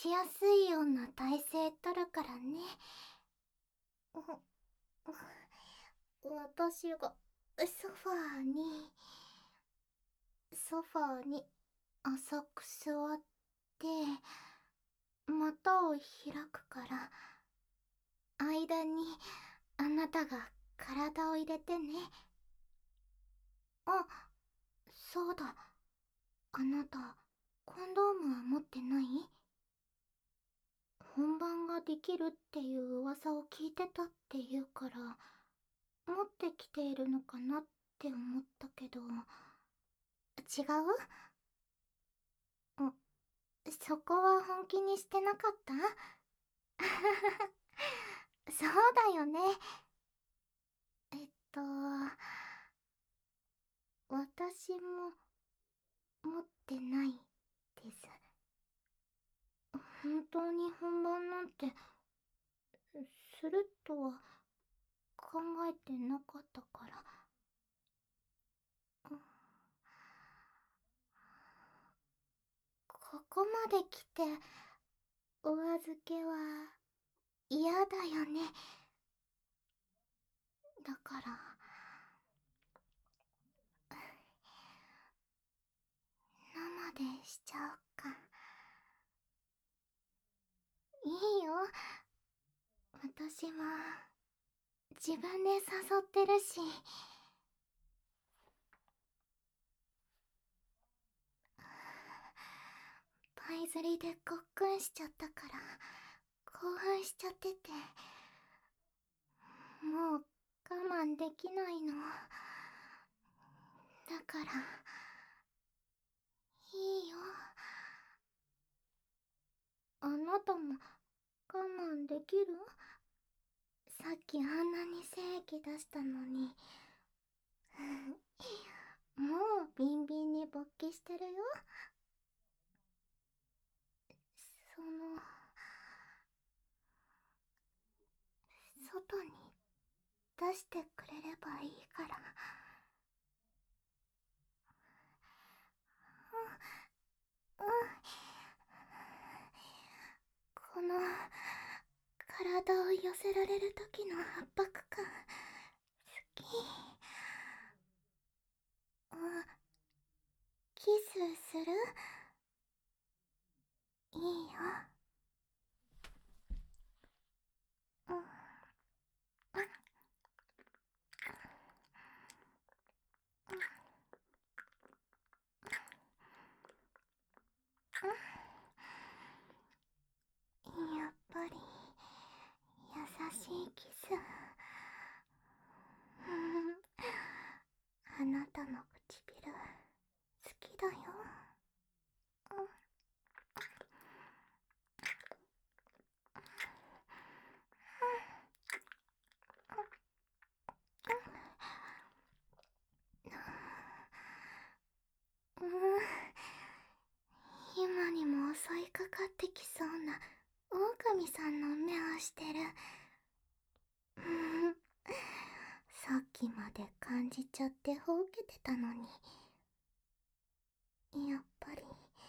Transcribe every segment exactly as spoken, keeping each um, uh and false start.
しやすいような体勢取るからね。私がソファーにソファーに浅く座って股を開くから、間にあなたが体を入れてね。あ、そうだ、あなたコンドームは持ってない？本番ができるっていう噂を聞いてたって言うから、持ってきているのかなって思ったけど。違う？ん、そこは本気にしてなかった？そうだよね。えっと私も持ってないです。本当に本番なんてするとは考えてなかったから。ここまで来てお預けは嫌だよね。だから生でしちゃおうか。いいよ、私は自分で誘ってるし。パイ釣りでごっくんしちゃったから興奮しちゃってて、もう我慢できないの。だからいいよ、あなたも我慢できる？さっきあんなに精液出したのに。もうビンビンに勃起してるよ。その外に出してくれればいいから。うん、うん、この体を寄せられる時の圧迫感好き。あ、キスする？いいよ。うん、やっぱり優しいキス。あなたの唇好きだよ。うん、今にも襲いかかってきそうな狼さんの目をしてる。さっきまで感じちゃってほうけてたのに。やっぱり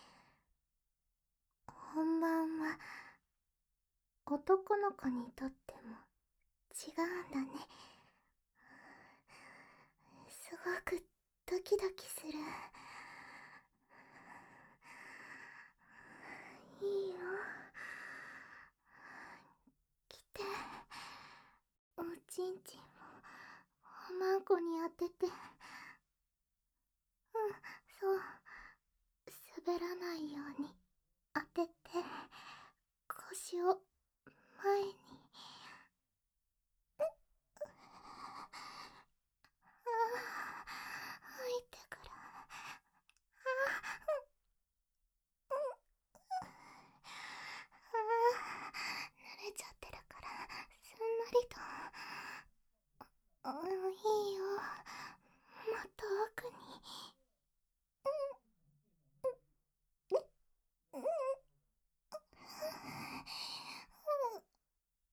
本番は男の子にとっても違うんだね。すごくドキドキする。いいよ、来て。おちんちんもおまんこに当てて。うん、そう、滑らないように当てて、腰を前に。ああ、吐いてから。ああ、慣れちゃってるからすんなりと。うん、いいよ、もっと奥に。うん、うん、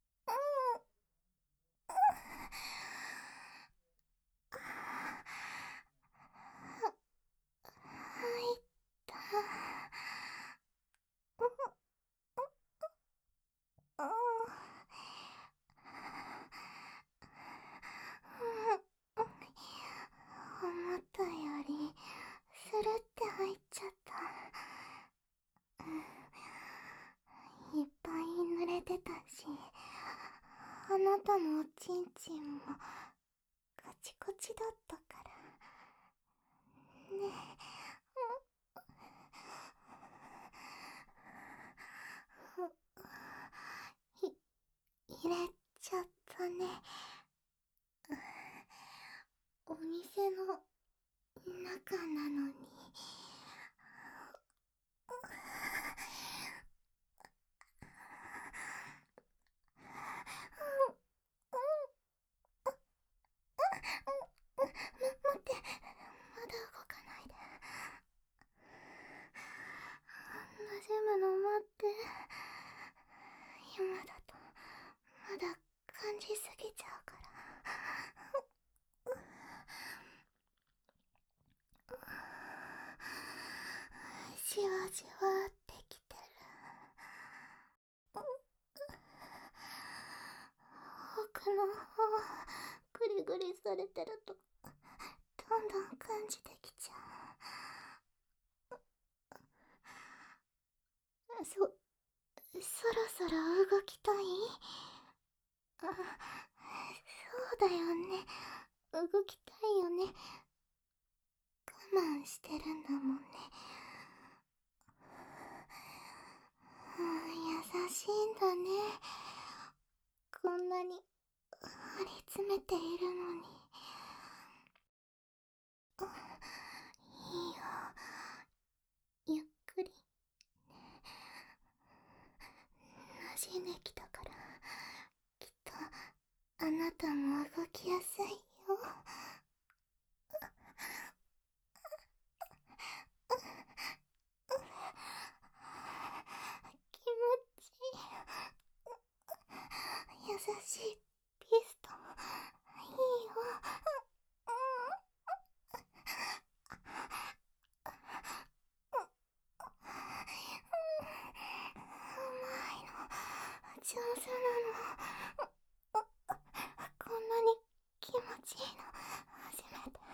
じわってきてる。奥の方グリグリされてるとどんどん感じてきちゃう。そ、そろそろ動きたい？あ、そうだよね。動きたいよね。我慢してるんだもんね。優しいんだね。こんなに張り詰めているのに。いいよ、ゆっくり。馴染んできたから、きっとあなたも動きやすいよ。気持ちいい。優しいピストいいよ。うまいの、上手なの。こんなに気持ちいいの初めて。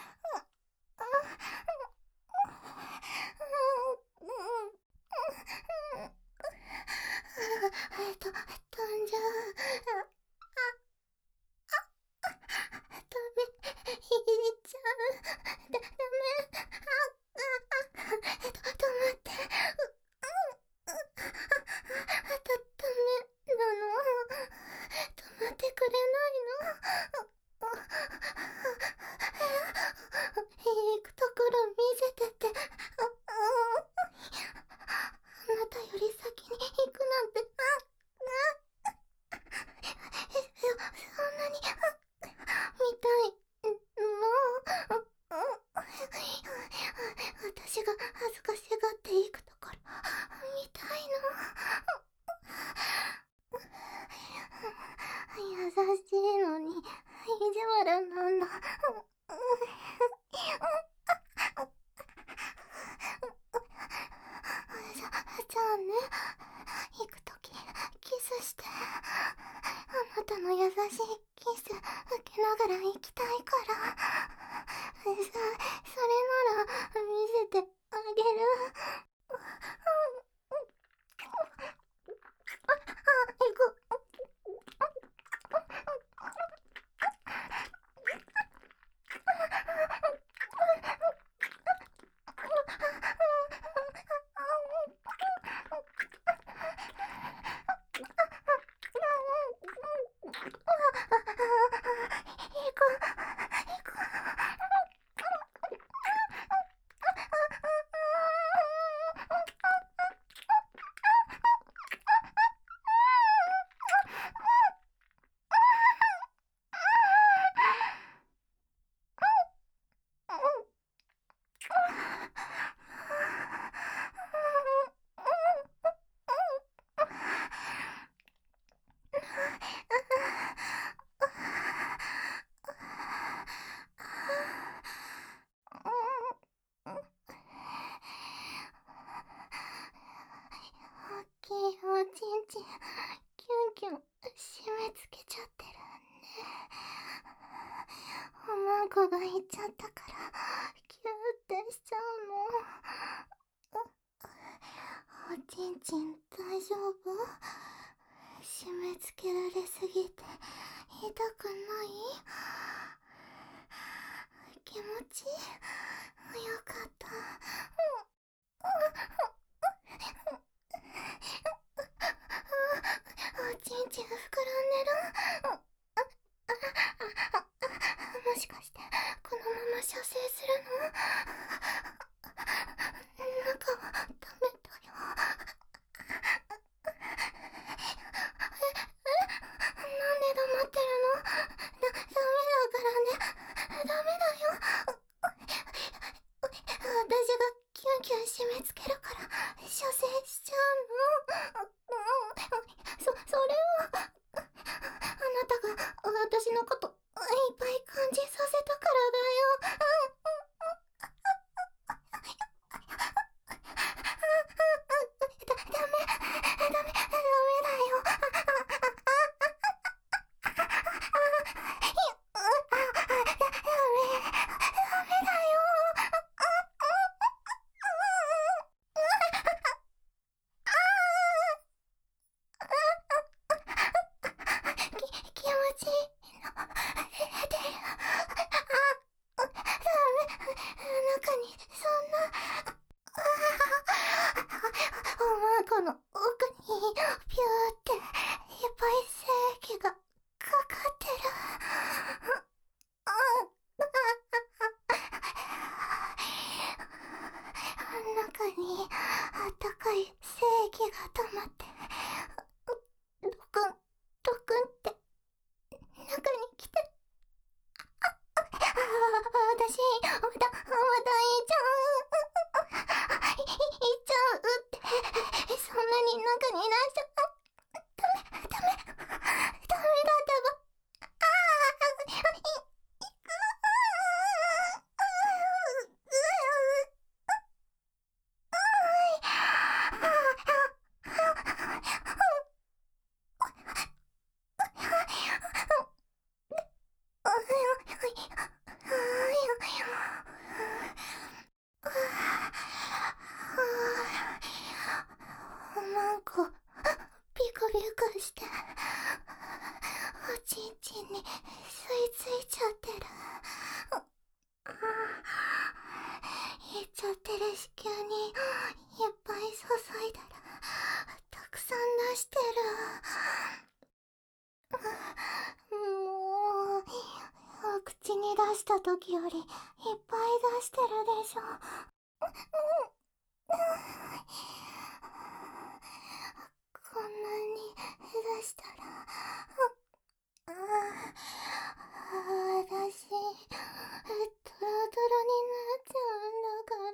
えっと、飛んじゃう。ダメ、入れちゃう。だ、ダメ。あ、あ、あ、えっと、止まって。だ、ダメなの。止まってくれないの。行くところ見せてって。あなたより先に行くなんて。え、そんなに見たいの？私が恥ずかしがっていくところ見たいの？優しいのに意地悪なんだ。じゃ、じゃあね、行くときキスして。あなたの優しいキス受けながら行きたいから。そ、それなら見せてあげる。行く。大きいおちんちんキュンキュン締め付けちゃってるね。おまんこがいっちゃったからキューってしちゃうの。おちんちん大丈夫？締め付けられすぎて痛くない？気持ちいい？よかった。おちんちん膨らんでる。もしかしてこのまま射精するの？中はダメだよ。え、え、なんで黙ってるの？だ、ダメだからね。ダメだよ。私がキュンキュン締め付けるから射精しちゃうの？そ、それはあなたが私のこといっぱい感じさせたからだよ。 中にあったかい精液が溜まって、ドクンドクンって中に来て、ああ私またまたいっちゃう、いいっちゃうって、そんなに中にいらっしゃ、ダメダメダメだったば、ああいいくなんかビクビクしておちんちんに吸い付いちゃってる。いっちゃってる子宮にいっぱい注いだらたくさん出してる。もう口に出した時よりいっぱい出してるでしょ。こんなに出したら、ああ、私、トロトロになっちゃうんだから。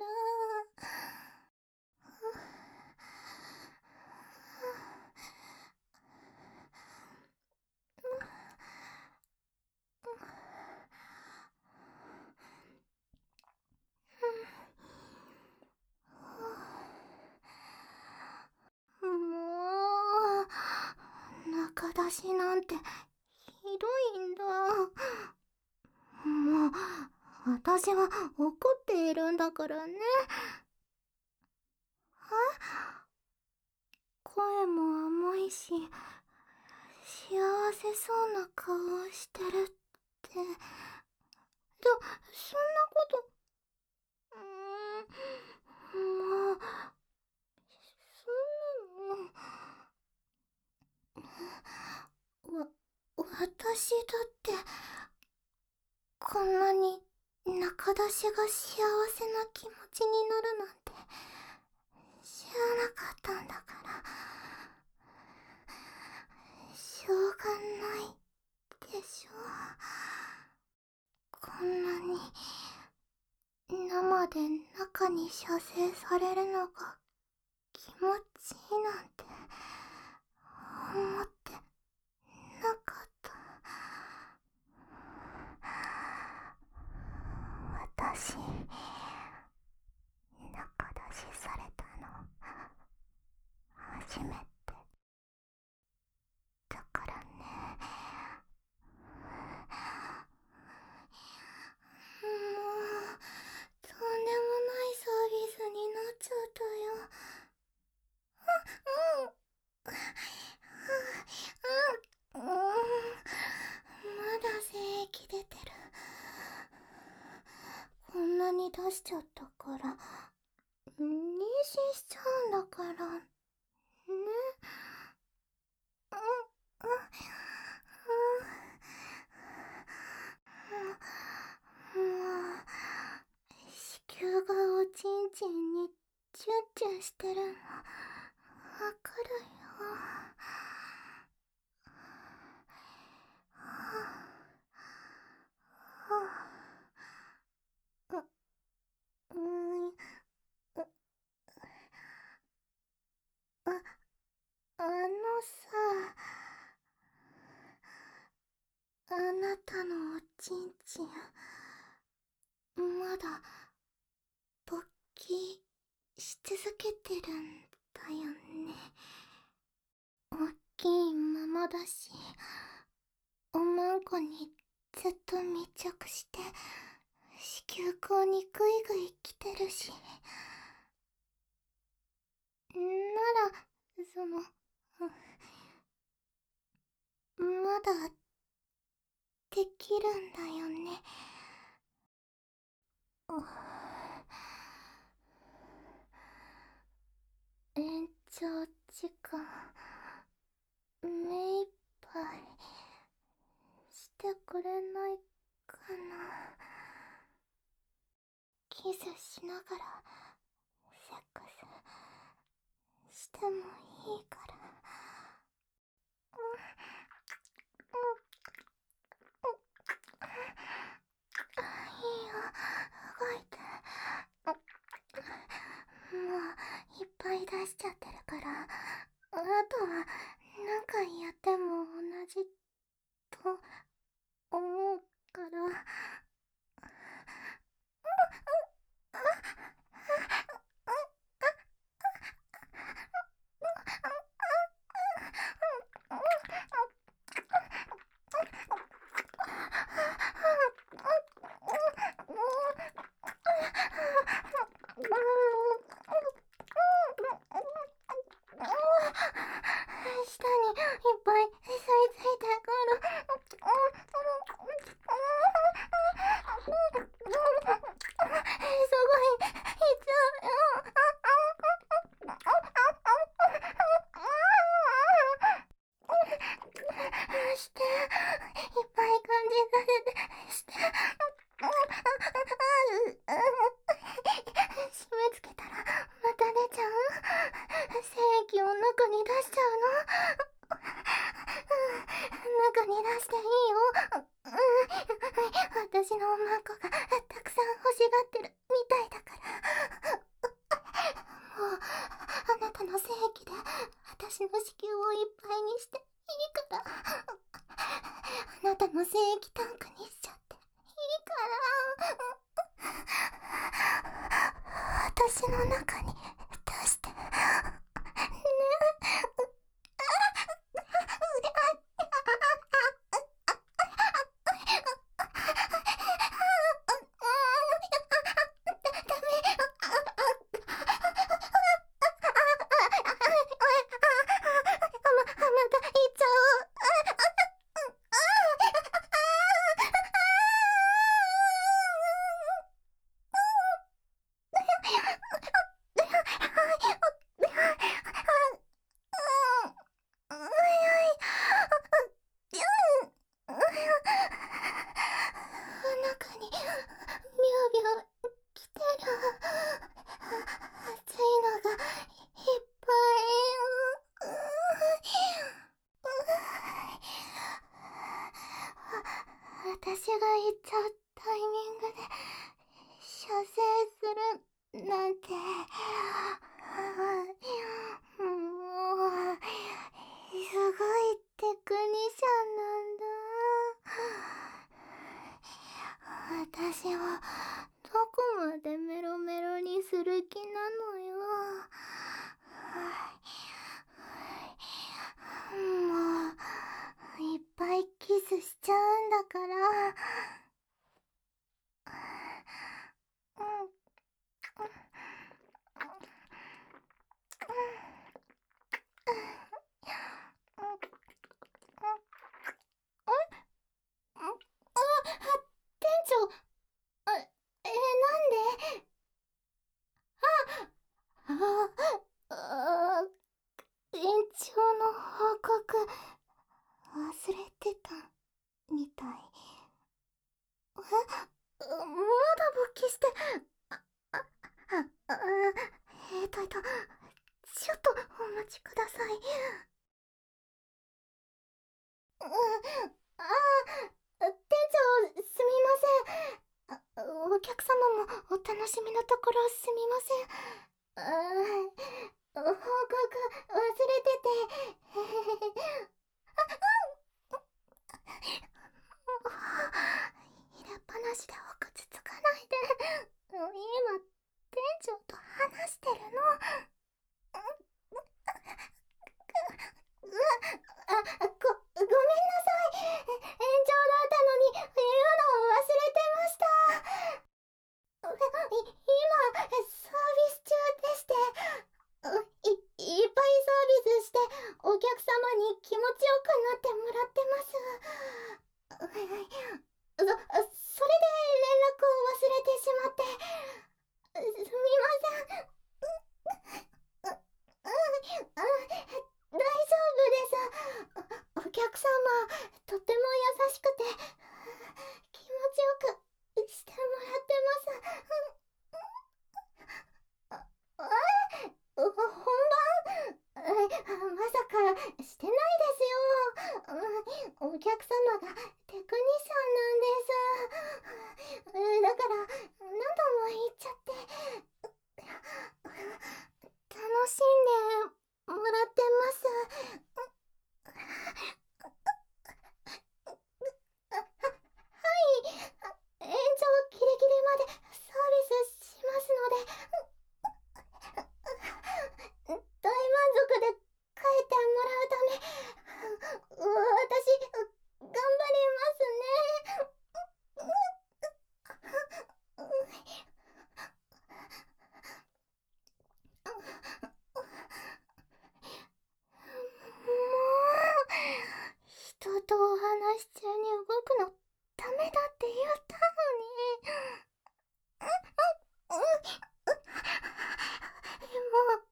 もう、中出しなんてひどいんだ。もう、私は怒っているんだからね。声も甘いし、幸せそうな顔をしてるって。そ、そんなこと、うーん、もう、そんなの、わ、私だって、こんなに中出しが幸せな気持ちになるなんて、知らなかったんだから、しょうがないでしょ。こんなに生で中に射精されるのが気持ちいいなんて思ってなかった。私、中出しされたの初めてだからね。もうとんでもないサービスになっちゃったよ。うんうんうん、まだ精液出てる。こんなに出しちゃったから妊娠しちゃうんだからね。うんうんうん、もう子宮がおちんちんにチュンチュンしてるのわかるよ。う、うーん、う、あ、あのさ、あなたのおちんちん、まだ勃起し続けてるんだよね。おっきいままだし、おまんこにずっと密着して子宮口にグイグイ来てるし、ならそのまだできるんだよね。延長時間目いっぱいしてくれないかな。キスしながらセックスしてもいいから。いいよ、動いて。もういっぱい出しちゃってるから、あとは何回やっても同じと思うから。下にいっぱい吸い付いてくる。すごい、いっちゃうよ。して、いっぱい感じさせて、して。締め付けたらまた出ちゃう。精液を中に出しちゃうの。中に出していいよ。私のおまんこがたくさん欲しがってるみたいだから。もうあなたの精液で私の子宮をいっぱいにしていいから。あなたの精液タンクにしちゃっていいから。私の中に出してね。中にビュービュー来てる。熱いのがいっぱい。私が行っちゃうタイミングで射精するなんて。もうすごいテクニシャンなんだ。私をどこまでメロメロにする気なのよ。もういっぱいキスしちゃうんだから。店長、あ、えー、なんで。ああ、延長の報告忘れてたみたい。え、まだ勃起して。あ、あ、あ、えーとえーとちょっとお待ちください。うん、ああ、店長すみません。あ、お客様もお楽しみのところすみません。ああ、報告忘れてて。入れっぱなしでお口つかないで。今店長と話してるの。あ、ご、ごめんなさい。延長だったのに言うのを忘れてました。い、今サービ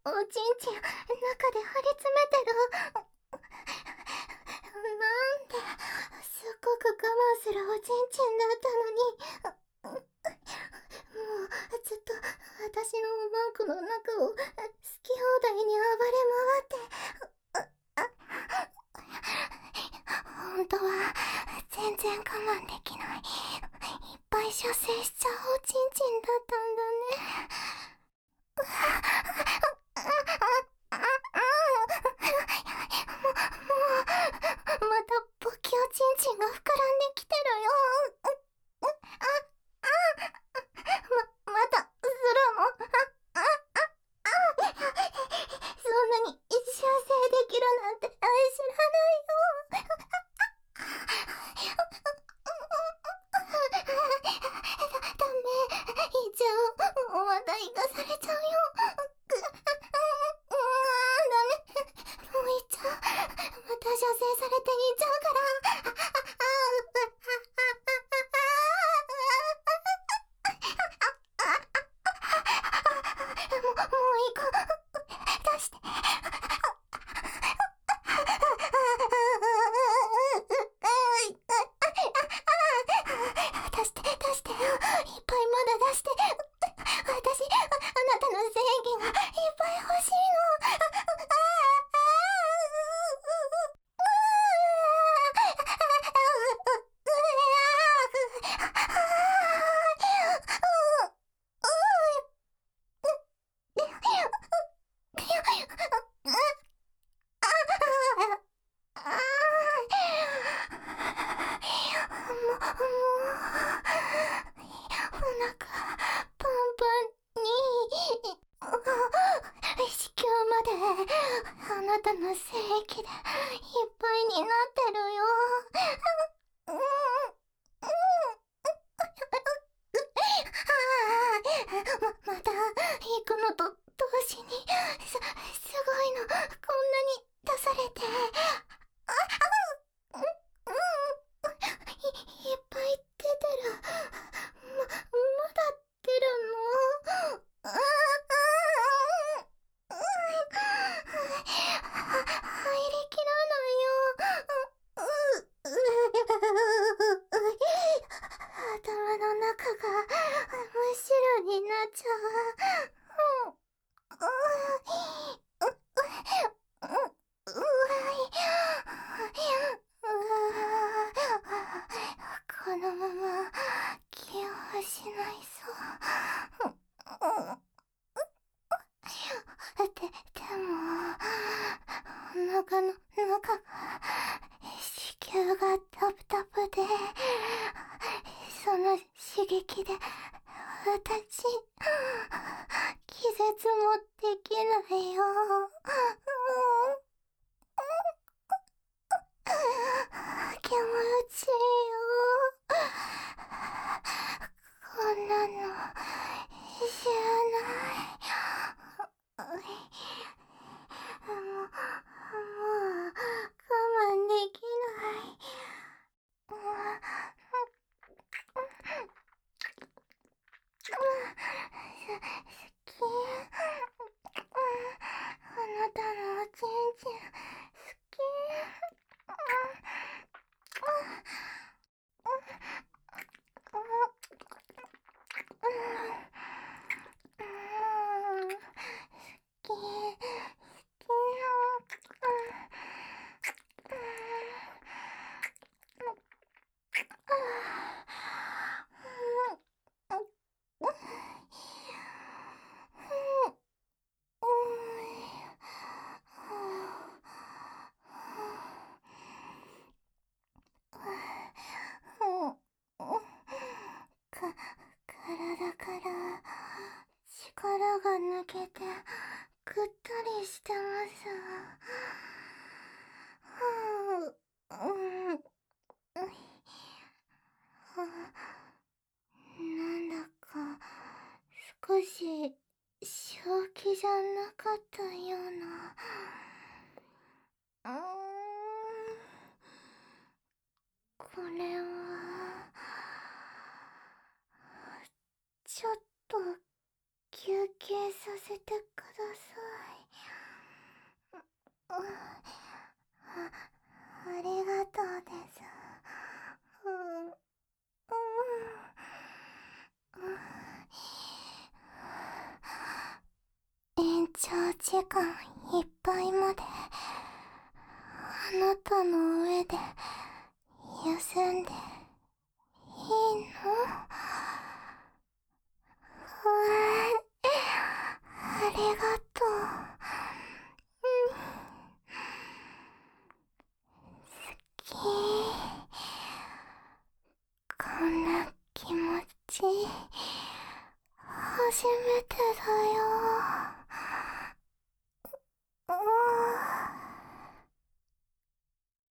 おちんちん中で張り詰めてる。なんで、すっごく我慢するおちんちんだったのに、もうずっと私のおまんこの中を好き放題に暴れ回って、本当は全然我慢できない、いっぱい射精しちゃうおちんちんだったんだね。またボキおちんちんが膨らんできてるよ。ま、またするの？そんなに射精できるなんて知らないよ。ダメ、言っちゃう。話題がされちゃうよ。もう言っちゃう。また射精されて言っちゃうから。もう、もういいか。出して。出して、出して。いっぱいまだ出して。私、あ、あなたの正義がいっぱい欲しいの。お腹パンパンに子宮まであなたの精液でいっぱいになってるよ。ま、また行くのと同時にす、すごいの、こんなに出されて。い、いっぱい出てる。ま、まだ出るの？ああ、入りきらないよ。頭の中が真っ白になっちゃう。このまま気を失いそう。で、でも、お腹の中が子宮がタプタプで、その刺激で私気絶もできないよ。気持ちいいよ。こんなの知らない。もう、もう我慢できない。好き。あなたのおちんちん好き。好か、体から力が抜けてぐったりしてます。はあ、うん、なんだか少し正気じゃなかったような。うーん、これはちょっと休憩させてください。 あ、ありがとうです。うん、うん、延長時間いっぱいまであなたの上で休んでいいの？ありがとう。好き。こんな気持ち初めてだよ。